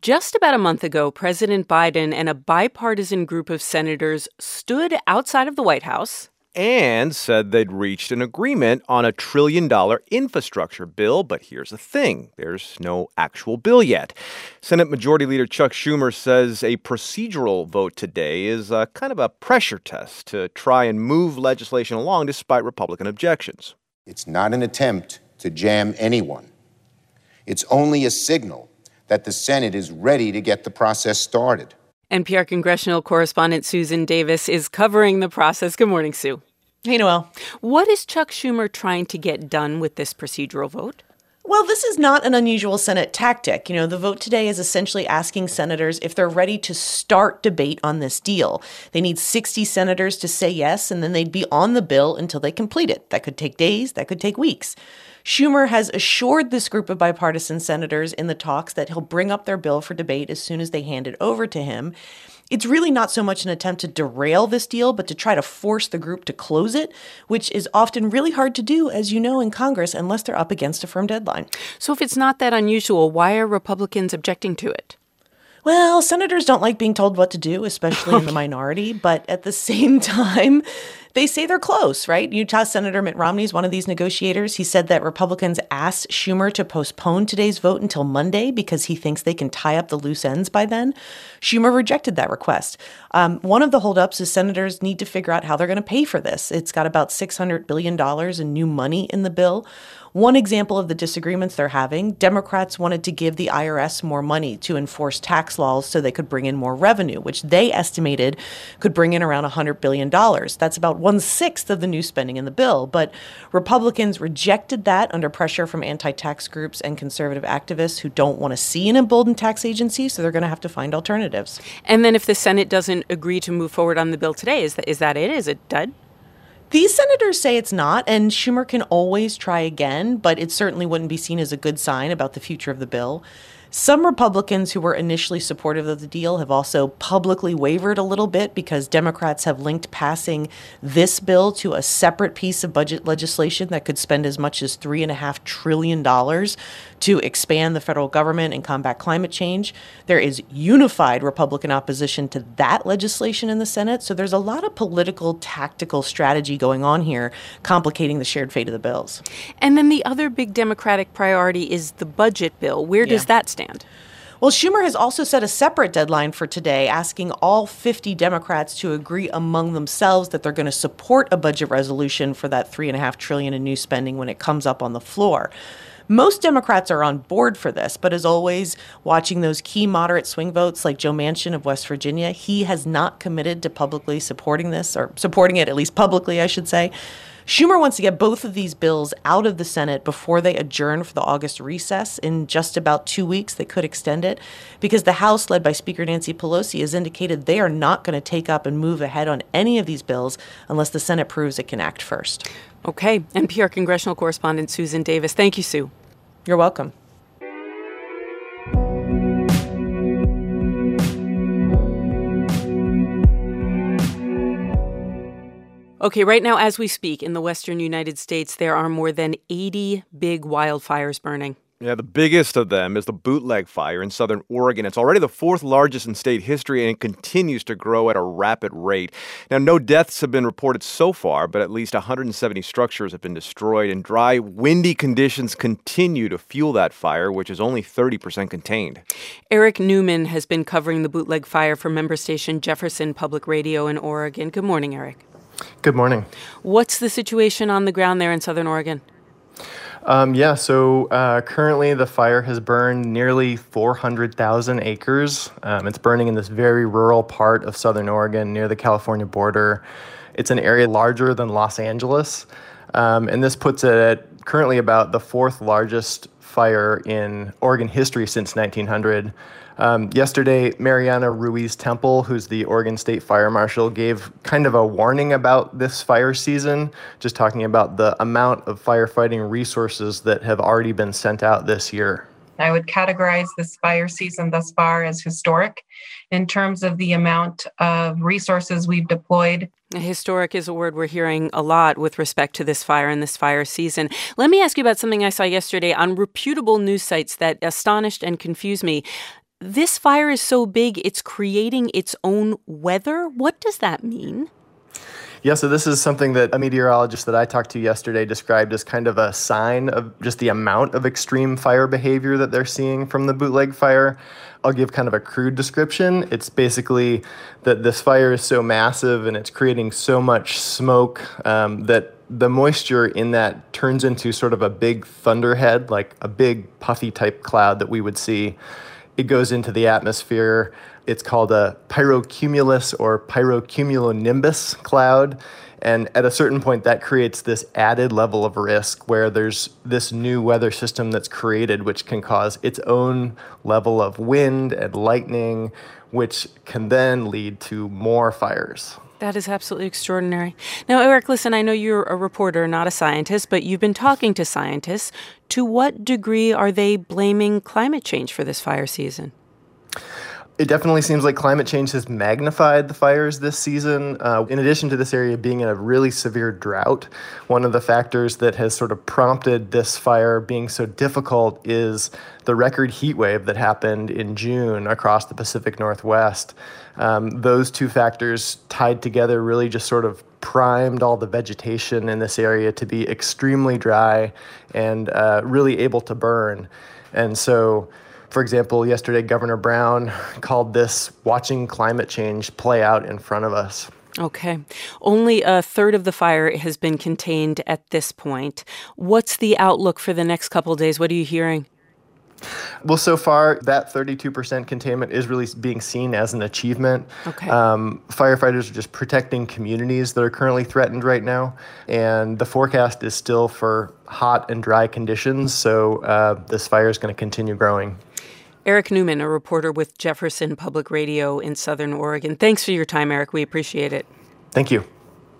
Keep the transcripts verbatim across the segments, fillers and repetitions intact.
Just about a month ago, President Biden and a bipartisan group of senators stood outside of the White House and said they'd reached an agreement on a trillion dollar infrastructure bill. But here's the thing. There's no actual bill yet. Senate Majority Leader Chuck Schumer says a procedural vote today is a kind of a pressure test to try and move legislation along despite Republican objections. It's not an attempt to jam anyone. It's only a signal that the Senate is ready to get the process started. N P R congressional correspondent Susan Davis is covering the process. Good morning, Sue. Hey, Noelle. What is Chuck Schumer trying to get done with this procedural vote? Well, this is not an unusual Senate tactic. You know, the vote today is essentially asking senators if they're ready to start debate on this deal. They need sixty senators to say yes, and then they'd be on the bill until they complete it. That could take days, that could take weeks. Schumer has assured this group of bipartisan senators in the talks that he'll bring up their bill for debate as soon as they hand it over to him. It's really not so much an attempt to derail this deal, but to try to force the group to close it, which is often really hard to do, as you know, in Congress, unless they're up against a firm deadline. So if it's not that unusual, why are Republicans objecting to it? Well, senators don't like being told what to do, especially in the minority, but at the same time, they say they're close, right? Utah Senator Mitt Romney is one of these negotiators. He said that Republicans asked Schumer to postpone today's vote until Monday because he thinks they can tie up the loose ends by then. Schumer rejected that request. Um, one of the holdups is senators need to figure out how they're going to pay for this. It's got about six hundred billion dollars in new money in the bill. One example of the disagreements they're having, Democrats wanted to give the I R S more money to enforce tax laws so they could bring in more revenue, which they estimated could bring in around one hundred billion dollars. That's about one-sixth of the new spending in the bill. But Republicans rejected that under pressure from anti-tax groups and conservative activists who don't want to see an emboldened tax agency, so they're going to have to find alternatives. And then if the Senate doesn't agree to move forward on the bill today, is that, is that it? Is it done? These senators say it's not, and Schumer can always try again, but it certainly wouldn't be seen as a good sign about the future of the bill. Some Republicans who were initially supportive of the deal have also publicly wavered a little bit because Democrats have linked passing this bill to a separate piece of budget legislation that could spend as much as three point five trillion dollars to expand the federal government and combat climate change. There is unified Republican opposition to that legislation in the Senate, so there's a lot of political, tactical strategy going on here, complicating the shared fate of the bills. And then the other big Democratic priority is the budget bill. Where does yeah. that stand? Well, Schumer has also set a separate deadline for today, asking all fifty Democrats to agree among themselves that they're going to support a budget resolution for that three point five trillion dollars in new spending when it comes up on the floor. Most Democrats are on board for this, but as always, watching those key moderate swing votes like Joe Manchin of West Virginia, he has not committed to publicly supporting this, or supporting it, at least publicly, I should say. Schumer wants to get both of these bills out of the Senate before they adjourn for the August recess in just about two weeks. They could extend it because the House, led by Speaker Nancy Pelosi, has indicated they are not going to take up and move ahead on any of these bills unless the Senate proves it can act first. Okay. N P R congressional correspondent Susan Davis. Thank you, Sue. You're welcome. Okay, right now, as we speak, in the western United States, there are more than eighty big wildfires burning. Yeah, the biggest of them is the Bootleg Fire in southern Oregon. It's already the fourth largest in state history, and it continues to grow at a rapid rate. Now, no deaths have been reported so far, but at least one hundred seventy structures have been destroyed, and dry, windy conditions continue to fuel that fire, which is only thirty percent contained. Eric Newman has been covering the Bootleg Fire for member station Jefferson Public Radio in Oregon. Good morning, Eric. Good morning. What's the situation on the ground there in southern Oregon? Um, yeah, so uh, currently the fire has burned nearly four hundred thousand acres. Um, it's burning in this very rural part of southern Oregon near the California border. It's an area larger than Los Angeles, um, and this puts it at currently about the fourth largest fire in Oregon history since nineteen hundred. Um, yesterday, Mariana Ruiz Temple, who's the Oregon State Fire Marshal, gave kind of a warning about this fire season, just talking about the amount of firefighting resources that have already been sent out this year. I would categorize this fire season thus far as historic in terms of the amount of resources we've deployed. Historic is a word we're hearing a lot with respect to this fire and this fire season. Let me ask you about something I saw yesterday on reputable news sites that astonished and confused me. This fire is so big, it's creating its own weather. What does that mean? Yeah, so this is something that a meteorologist that I talked to yesterday described as kind of a sign of just the amount of extreme fire behavior that they're seeing from the bootleg fire. I'll give kind of a crude description. It's basically that this fire is so massive and it's creating so much smoke um, that the moisture in that turns into sort of a big thunderhead, like a big puffy type cloud that we would see. It goes into the atmosphere. It's called a pyrocumulus or pyrocumulonimbus cloud. And at a certain point, that creates this added level of risk where there's this new weather system that's created, which can cause its own level of wind and lightning, which can then lead to more fires. That is absolutely extraordinary. Now, Eric, listen, I know you're a reporter, not a scientist, but you've been talking to scientists. To what degree are they blaming climate change for this fire season? It definitely seems like climate change has magnified the fires this season. Uh, in addition to this area being in a really severe drought, one of the factors that has sort of prompted this fire being so difficult is the record heat wave that happened in June across the Pacific Northwest. Um, those two factors tied together really just sort of primed all the vegetation in this area to be extremely dry and uh, really able to burn. And so, for example, yesterday, Governor Brown called this watching climate change play out in front of us. Okay. Only a third of the fire has been contained at this point. What's the outlook for the next couple of days? What are you hearing? Well, so far, that thirty-two percent containment is really being seen as an achievement. Okay. Um, firefighters are just protecting communities that are currently threatened right now. And the forecast is still for hot and dry conditions. So uh, this fire is going to continue growing. Eric Newman, a reporter with Jefferson Public Radio in Southern Oregon. Thanks for your time, Eric. We appreciate it. Thank you.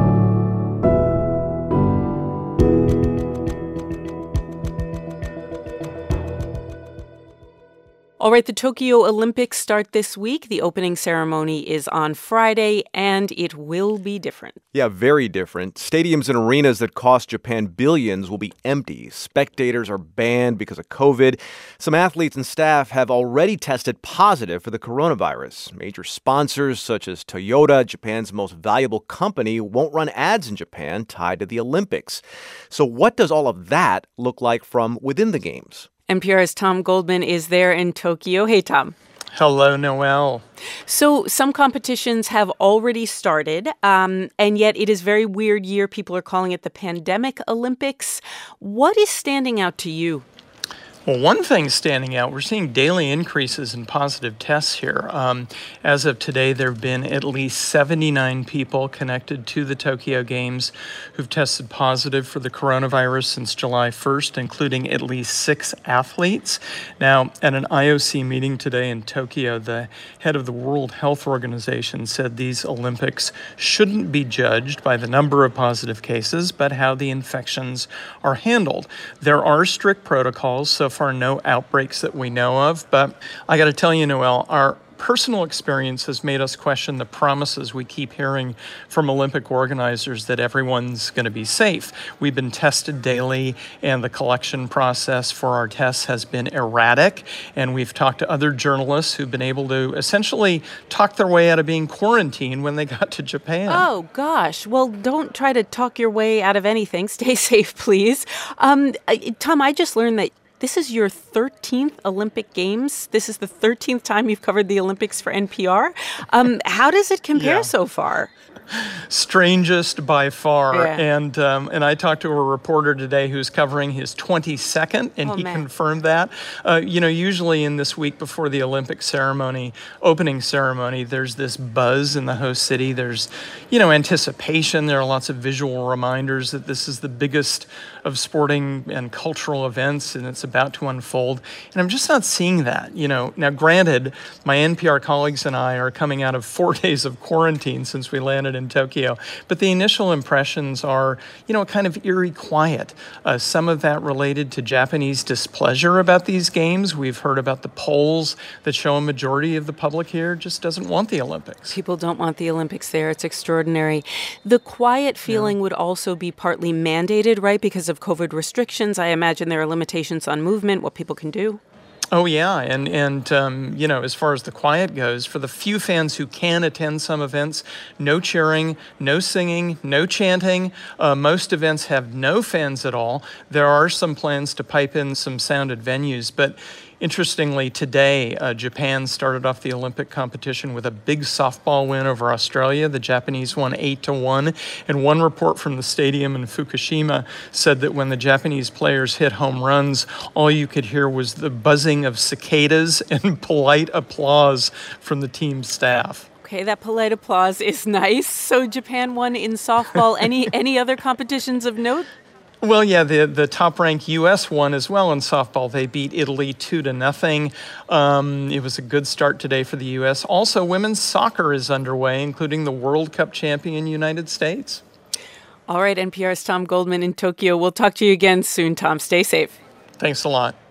All right, the Tokyo Olympics start this week. The opening ceremony is on Friday, and it will be different. Yeah, very different. Stadiums and arenas that cost Japan billions will be empty. Spectators are banned because of COVID. Some athletes and staff have already tested positive for the coronavirus. Major sponsors such as Toyota, Japan's most valuable company, won't run ads in Japan tied to the Olympics. So what does all of that look like from within the Games? N P R's Tom Goldman is there in Tokyo. Hey, Tom. Hello, Noelle. So some competitions have already started, um, and yet it is a very weird year. People are calling it the Pandemic Olympics. What is standing out to you? Well, one thing standing out, we're seeing daily increases in positive tests here. Um, as of today, there have been at least seventy-nine people connected to the Tokyo Games who've tested positive for the coronavirus since July first, including at least six athletes. Now, at an I O C meeting today in Tokyo, the head of the World Health Organization said these Olympics shouldn't be judged by the number of positive cases, but how the infections are handled. There are strict protocols, so far no outbreaks that we know of, but I got to tell you, Noelle, our personal experience has made us question the promises we keep hearing from Olympic organizers that everyone's going to be safe. We've been tested daily, and the collection process for our tests has been erratic, and we've talked to other journalists who've been able to essentially talk their way out of being quarantined when they got to Japan. Oh, gosh. Well, don't try to talk your way out of anything. Stay safe, please. Um, Tom, I just learned that this is your thirteenth Olympic Games. This is the thirteenth time you've covered the Olympics for N P R. Um, how does it compare Yeah. so far? Strangest by far. Yeah. And um, and I talked to a reporter today who's covering his twenty-second, and Oh, he man. confirmed that. Uh, you know, usually in this week before the Olympic ceremony, opening ceremony, there's this buzz in the host city. There's, you know, anticipation. There are lots of visual reminders that this is the biggest of sporting and cultural events, and it's about to unfold. And I'm just not seeing that. You know, now granted, my N P R colleagues and I are coming out of four days of quarantine since we landed in Tokyo, but the initial impressions are, you know, kind of eerie quiet. Uh, some of that related to Japanese displeasure about these games. We've heard about the polls that show a majority of the public here just doesn't want the Olympics. People don't want the Olympics there. It's extraordinary. The quiet feeling would also be partly mandated, right? Because of COVID restrictions. I imagine there are limitations on movement, what people can do. Oh, yeah. And, and um, you know, as far as the quiet goes, for the few fans who can attend some events, no cheering, no singing, no chanting. Uh, most events have no fans at all. There are some plans to pipe in some sound at venues, but interestingly, today, uh, Japan started off the Olympic competition with a big softball win over Australia. The Japanese won eight to one. And one report from the stadium in Fukushima said that when the Japanese players hit home runs, all you could hear was the buzzing of cicadas and polite applause from the team staff. Okay, that polite applause is nice. So Japan won in softball. Any any other competitions of note? Well, yeah, the the top-ranked U S won as well in softball. They beat Italy two to nothing. Um, it was a good start today for the U S. Also, women's soccer is underway, including the World Cup champion United States. All right, N P R's Tom Goldman in Tokyo. We'll talk to you again soon, Tom. Stay safe. Thanks a lot.